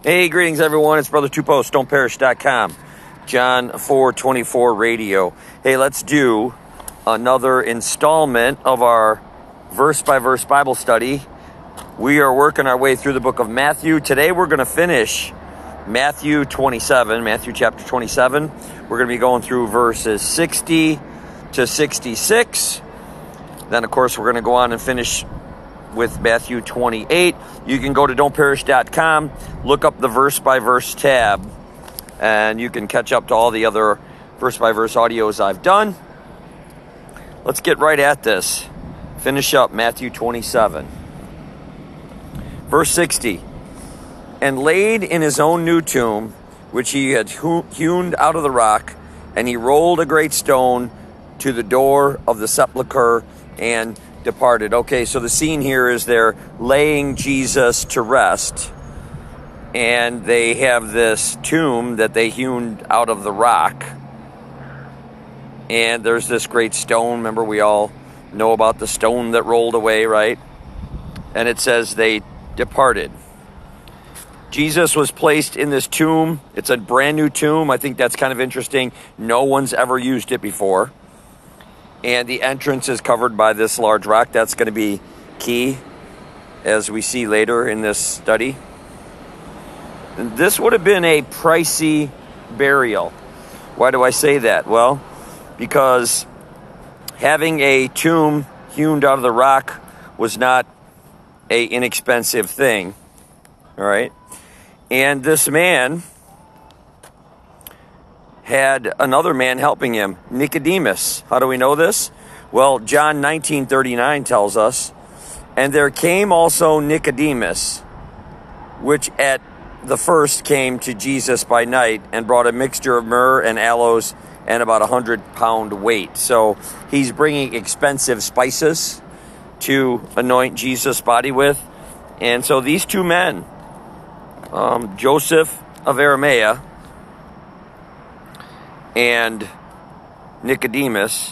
Hey, greetings everyone. It's Brother Two Post, stoneparish.com, John 4:24 radio. Hey, let's do another installment of our verse-by-verse Bible study. We are working our way through the book of Matthew. Today we're going to finish Matthew chapter 27. We're going to be going through verses 60 to 66. Then, of course, we're going to go on and finish with Matthew 28. You can go to don'tparish.com, look up the verse-by-verse tab, and you can catch up to all the other verse-by-verse audios I've done. Let's get right at this. Finish up Matthew 27. Verse 60. And laid in his own new tomb, which he had hewn out of the rock, and he rolled a great stone to the door of the sepulchre and departed. Okay, so the scene here is they're laying Jesus to rest, and they have this tomb that they hewn out of the rock, and there's this great stone. Remember, we all know about the stone that rolled away, right? And it says they departed. Jesus was placed in this tomb. It's a brand new tomb. I think that's kind of interesting. No one's ever used it before. And the entrance is covered by this large rock. That's going to be key, as we see later in this study. And this would have been a pricey burial. Why do I say that? Well, because having a tomb hewn out of the rock was not an inexpensive thing. All right? And this man had another man helping him, Nicodemus. How do we know this? Well, John 19:39 tells us, and there came also Nicodemus, which at the first came to Jesus by night, and brought a mixture of myrrh and aloes and about 100-pound weight. So he's bringing expensive spices to anoint Jesus' body with. And so these two men, Joseph of Arimathea and Nicodemus,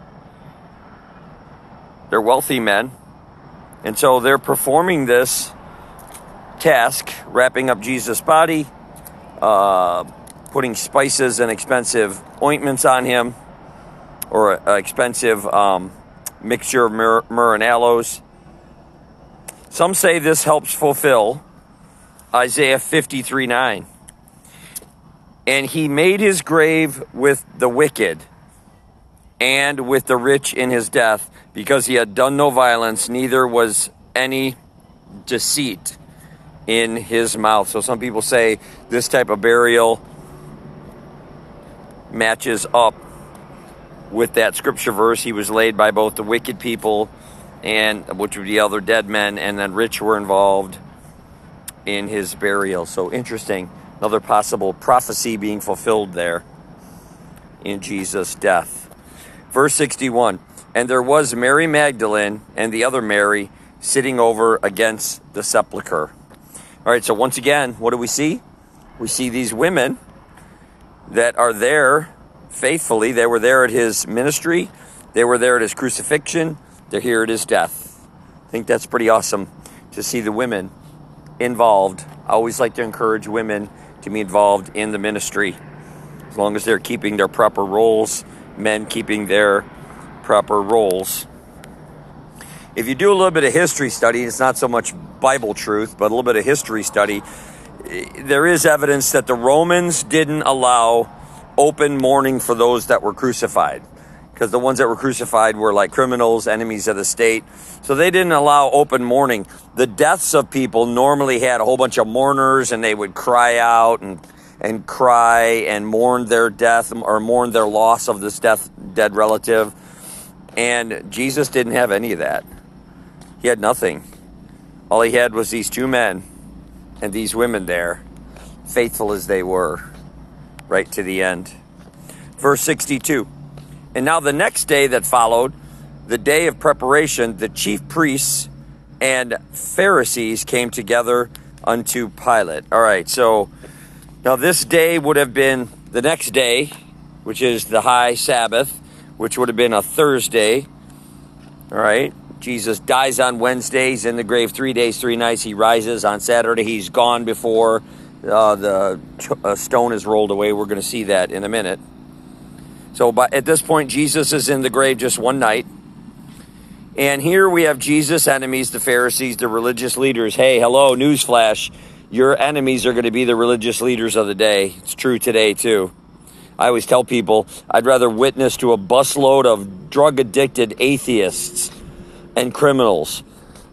they're wealthy men, and so they're performing this task, wrapping up Jesus' body, putting spices and expensive ointments on him, or an expensive mixture of myrrh and aloes. Some say this helps fulfill Isaiah 53:9. And he made his grave with the wicked and with the rich in his death, because he had done no violence, neither was any deceit in his mouth. So some people say this type of burial matches up with that scripture verse. He was laid by both the wicked people, and which would be other dead men, and then rich were involved in his burial. So interesting. Another possible prophecy being fulfilled there in Jesus' death. Verse 61, and there was Mary Magdalene and the other Mary sitting over against the sepulchre. All right, so once again, what do we see? We see these women that are there faithfully. They were there at his ministry. They were there at his crucifixion. They're here at his death. I think that's pretty awesome to see the women involved. I always like to encourage women to be involved in the ministry, as long as they're keeping their proper roles, men keeping their proper roles. If you do a little bit of history study, it's not so much Bible truth, but a little bit of history study, there is evidence that the Romans didn't allow open mourning for those that were crucified, because the ones that were crucified were like criminals, enemies of the state. So they didn't allow open mourning. The deaths of people normally had a whole bunch of mourners, and they would cry out and cry and mourn their death, or mourn their loss of this dead relative. And Jesus didn't have any of that. He had nothing. All he had was these two men and these women there, faithful as they were, right to the end. Verse 62. And now the next day that followed, the day of preparation, the chief priests and Pharisees came together unto Pilate. All right, so now this day would have been the next day, which is the high Sabbath, which would have been a Thursday. All right, Jesus dies on Wednesday. He's in the grave 3 days, 3 nights. He rises on Saturday. He's gone before the stone is rolled away. We're going to see that in a minute. So at this point, Jesus is in the grave just one night. And here we have Jesus' enemies, the Pharisees, the religious leaders. Hey, hello, newsflash. Your enemies are going to be the religious leaders of the day. It's true today, too. I always tell people I'd rather witness to a busload of drug-addicted atheists and criminals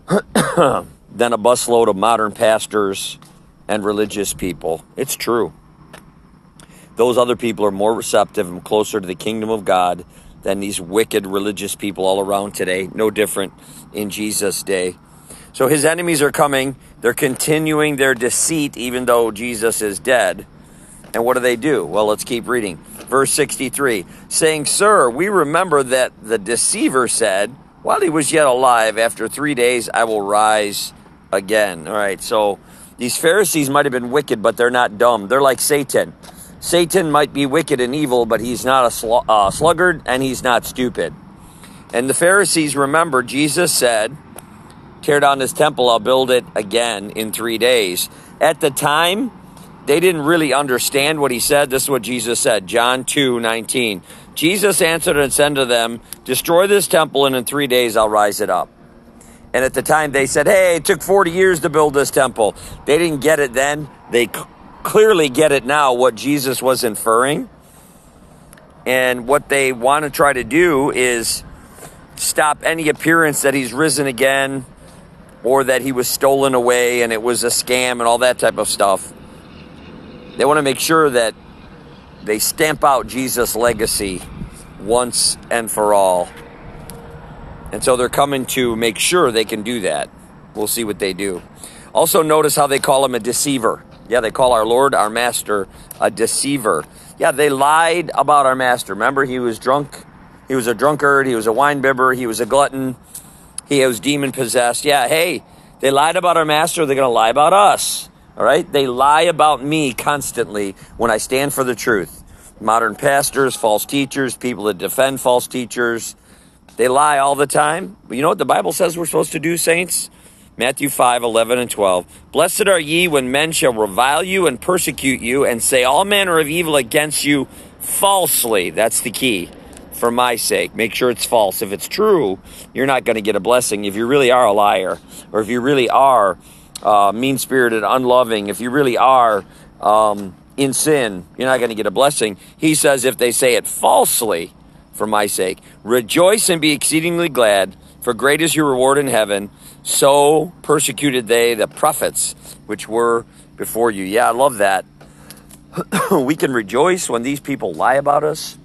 than a busload of modern pastors and religious people. It's true. Those other people are more receptive and closer to the kingdom of God than these wicked religious people all around today. No different in Jesus' day. So his enemies are coming. They're continuing their deceit even though Jesus is dead. And what do? Well, let's keep reading. Verse 63, saying, Sir, we remember that the deceiver said, while he was yet alive, after 3 days I will rise again. All right, so these Pharisees might have been wicked, but they're not dumb. They're like Satan. Satan might be wicked and evil, but he's not a sluggard, and he's not stupid. And the Pharisees remember Jesus said, tear down this temple, I'll build it again in 3 days. At the time, they didn't really understand what he said. This is what Jesus said, John 2:19. Jesus answered and said to them, destroy this temple, and in 3 days I'll rise it up. And at the time they said, hey, it took 40 years to build this temple. They didn't get it then. They clearly get it now, what Jesus was inferring. And what they want to try to do is stop any appearance that he's risen again or that he was stolen away and it was a scam and all that type of stuff. They want to make sure that they stamp out Jesus' legacy once and for all. And so they're coming to make sure they can do that. We'll see what they do. Also notice how they call him a deceiver. Yeah, they call our Lord, our Master, a deceiver. Yeah, they lied about our Master. Remember, he was drunk. He was a drunkard. He was a winebibber. He was a glutton. He was demon-possessed. Yeah, hey, they lied about our Master. They're going to lie about us. All right? They lie about me constantly when I stand for the truth. Modern pastors, false teachers, people that defend false teachers, they lie all the time. But you know what the Bible says we're supposed to do, saints? Matthew 5:11 and 12. Blessed are ye when men shall revile you and persecute you and say all manner of evil against you falsely. That's the key. For my sake. Make sure it's false. If it's true, you're not going to get a blessing. If you really are a liar, or if you really are mean-spirited, unloving, if you really are in sin, you're not going to get a blessing. He says if they say it falsely, for my sake, rejoice and be exceedingly glad, for great is your reward in heaven. So persecuted they the prophets which were before you. Yeah, I love that. We can rejoice when these people lie about us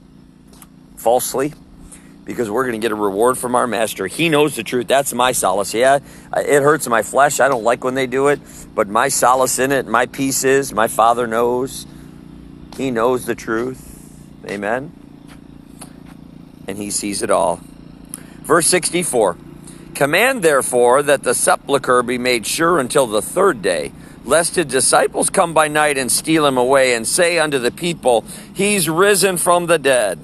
falsely, because we're going to get a reward from our Master. He knows the truth. That's my solace. Yeah, it hurts my flesh. I don't like when they do it, but my solace in it, my peace is, my Father knows. He knows the truth. Amen. And he sees it all. Verse 64. Command therefore that the sepulchre be made sure until the third day, lest his disciples come by night and steal him away and say unto the people, he's risen from the dead.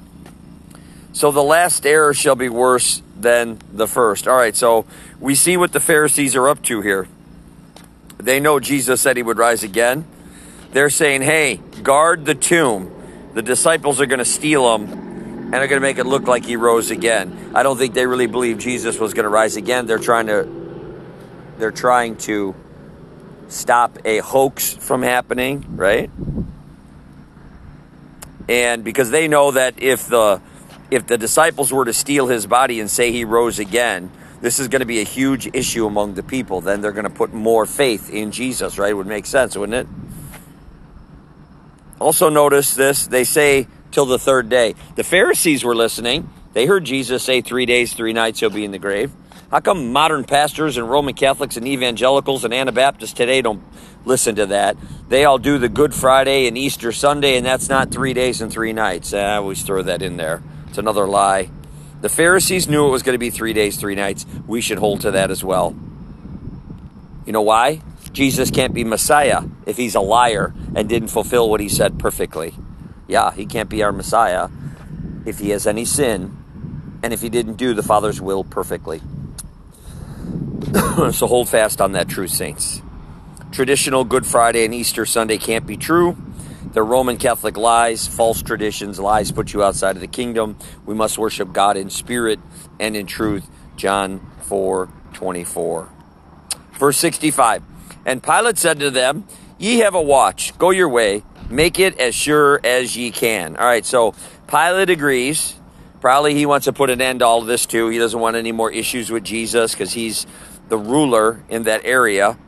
So the last error shall be worse than the first. All right, so we see what the Pharisees are up to here. They know Jesus said he would rise again. They're saying, hey, guard the tomb. The disciples are going to steal him and are going to make it look like he rose again. I don't think they really believe Jesus was going to rise again. They're trying to stop a hoax from happening, right? And because they know that if the disciples were to steal his body and say he rose again, this is going to be a huge issue among the people. Then they're going to put more faith in Jesus, right? It would make sense, wouldn't it? Also notice this. They say till the third day. The Pharisees were listening. They heard Jesus say 3 days, 3 nights he'll be in the grave. How come modern pastors and Roman Catholics and evangelicals and Anabaptists today don't listen to that? They all do the Good Friday and Easter Sunday, and that's not 3 days and 3 nights. I always throw that in there. It's another lie. The Pharisees knew it was going to be 3 days, 3 nights. We should hold to that as well. You know why? Jesus can't be Messiah if he's a liar and didn't fulfill what he said perfectly. Yeah, he can't be our Messiah if he has any sin and if he didn't do the Father's will perfectly. So hold fast on that truth, saints. Traditional Good Friday and Easter Sunday can't be true. The Roman Catholic lies, false traditions, lies put you outside of the kingdom. We must worship God in spirit and in truth. John 4:24. Verse 65. And Pilate said to them, ye have a watch. Go your way. Make it as sure as ye can. All right, so Pilate agrees. Probably he wants to put an end to all of this too. He doesn't want any more issues with Jesus because he's the ruler in that area.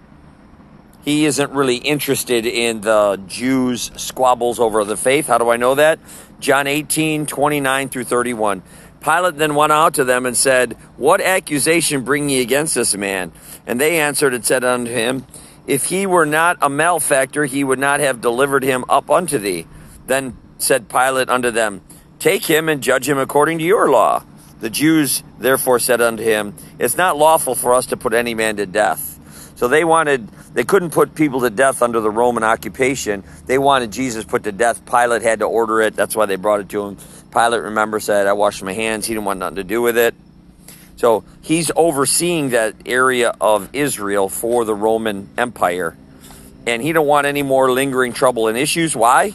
He isn't really interested in the Jews' squabbles over the faith. How do I know that? John 18:29 through 31. Pilate then went out to them and said, what accusation bring ye against this man? And they answered and said unto him, if he were not a malefactor, he would not have delivered him up unto thee. Then said Pilate unto them, take him and judge him according to your law. The Jews therefore said unto him, it's not lawful for us to put any man to death. So they couldn't put people to death under the Roman occupation. They wanted Jesus put to death. Pilate had to order it. That's why they brought it to him. Pilate, remember, said, I washed my hands. He didn't want nothing to do with it. So he's overseeing that area of Israel for the Roman Empire. And he don't want any more lingering trouble and issues. Why?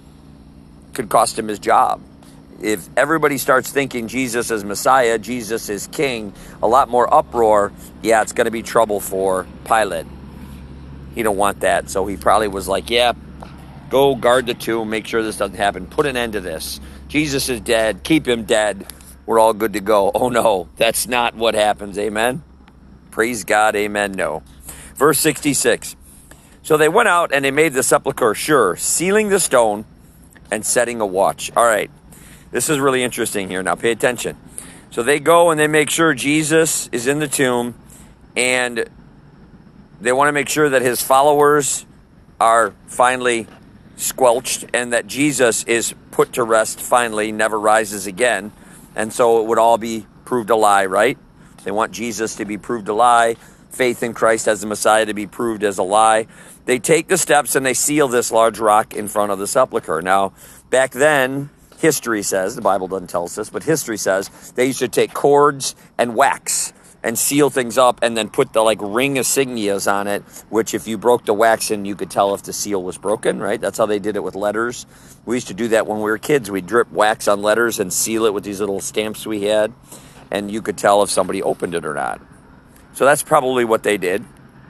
Could cost him his job. If everybody starts thinking Jesus is Messiah, Jesus is King, a lot more uproar, yeah, it's going to be trouble for Pilate. He don't want that. So he probably was like, yeah, go guard the tomb, make sure this doesn't happen. Put an end to this. Jesus is dead. Keep him dead. We're all good to go. Oh, no, that's not what happens. Amen. Praise God. Amen. No. Verse 66. So they went out and they made the sepulchre sure, sealing the stone and setting a watch. All right. This is really interesting here. Now pay attention. So they go and they make sure Jesus is in the tomb, and they want to make sure that his followers are finally squelched and that Jesus is put to rest finally, never rises again. And so it would all be proved a lie, right? They want Jesus to be proved a lie. Faith in Christ as the Messiah to be proved as a lie. They take the steps and they seal this large rock in front of the sepulchre. Now, back then, history says, the Bible doesn't tell us this, but history says they used to take cords and wax and seal things up and then put the ring insignias on it, which if you broke the wax in, you could tell if the seal was broken, right? That's how they did it with letters. We used to do that when we were kids. We'd drip wax on letters and seal it with these little stamps we had, and you could tell if somebody opened it or not. So that's probably what they did.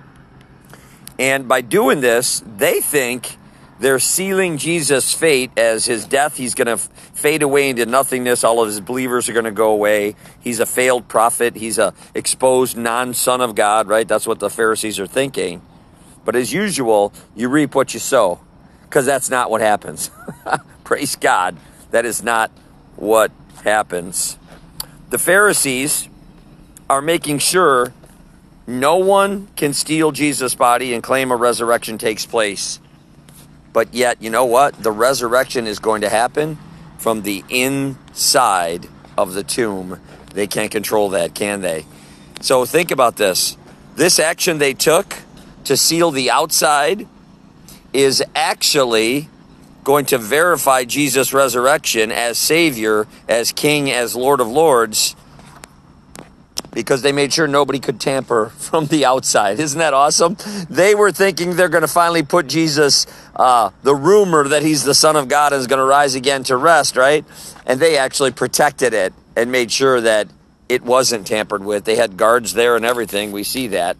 And by doing this, they think they're sealing Jesus' fate as his death. He's going to fade away into nothingness. All of his believers are going to go away. He's a failed prophet. He's a exposed non-son of God, right? That's what the Pharisees are thinking. But as usual, you reap what you sow, because that's not what happens. Praise God. That is not what happens. The Pharisees are making sure no one can steal Jesus' body and claim a resurrection takes place. But yet, you know what? The resurrection is going to happen from the inside of the tomb. They can't control that, can they? So think about this. This action they took to seal the outside is actually going to verify Jesus' resurrection as Savior, as King, as Lord of Lords, because they made sure nobody could tamper from the outside. Isn't that awesome? They were thinking they're going to finally put Jesus, the rumor that he's the Son of God and is going to rise again, to rest, right? And they actually protected it and made sure that it wasn't tampered with. They had guards there and everything. We see that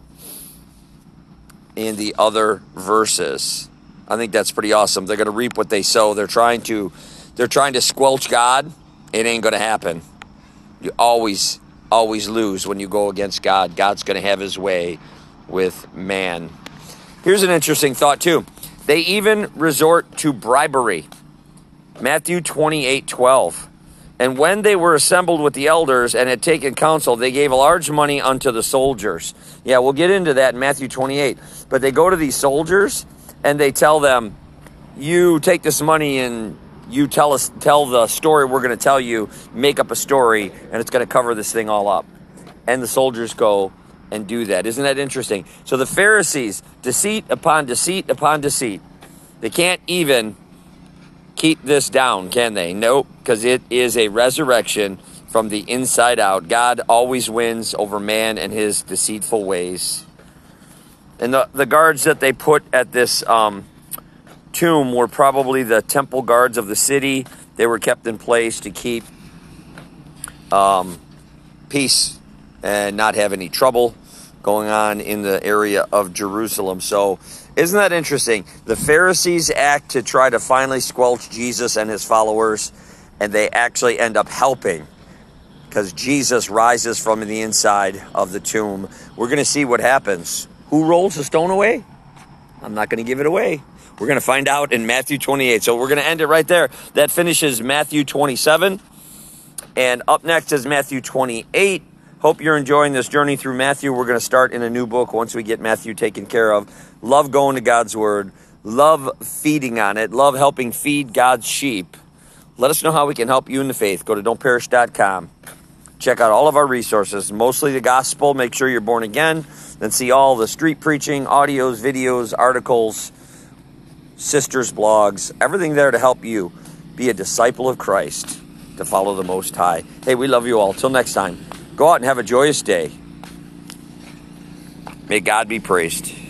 in the other verses. I think that's pretty awesome. They're going to reap what they sow. They're trying to squelch God. It ain't going to happen. You always lose when you go against God. God's going to have his way with man. Here's an interesting thought too. They even resort to bribery. Matthew 28:12. And when they were assembled with the elders and had taken counsel, they gave a large money unto the soldiers. Yeah, we'll get into that in Matthew 28. But they go to these soldiers and they tell them, you take this money and you tell the story we're going to tell you, make up a story, and it's going to cover this thing all up. And the soldiers go and do that. Isn't that interesting? So the Pharisees, deceit upon deceit upon deceit. They can't even keep this down, can they? Nope, because it is a resurrection from the inside out. God always wins over man and his deceitful ways. And the guards that they put at this tomb were probably the temple guards of the city. They were kept in place to keep peace and not have any trouble going on in the area of Jerusalem. So isn't that interesting? The Pharisees act to try to finally squelch Jesus and his followers, and they actually end up helping because Jesus rises from the inside of the tomb. We're going to see what happens. Who rolls the stone away? I'm not going to give it away. We're going to find out in Matthew 28. So we're going to end it right there. That finishes Matthew 27. And up next is Matthew 28. Hope you're enjoying this journey through Matthew. We're going to start in a new book once we get Matthew taken care of. Love going to God's Word. Love feeding on it. Love helping feed God's sheep. Let us know how we can help you in the faith. Go to don'tperish.com. Check out all of our resources, mostly the gospel. Make sure you're born again. Then see all the street preaching, audios, videos, articles, sisters' blogs, everything there to help you be a disciple of Christ, to follow the Most High. Hey, we love you all. Till next time, go out and have a joyous day. May God be praised.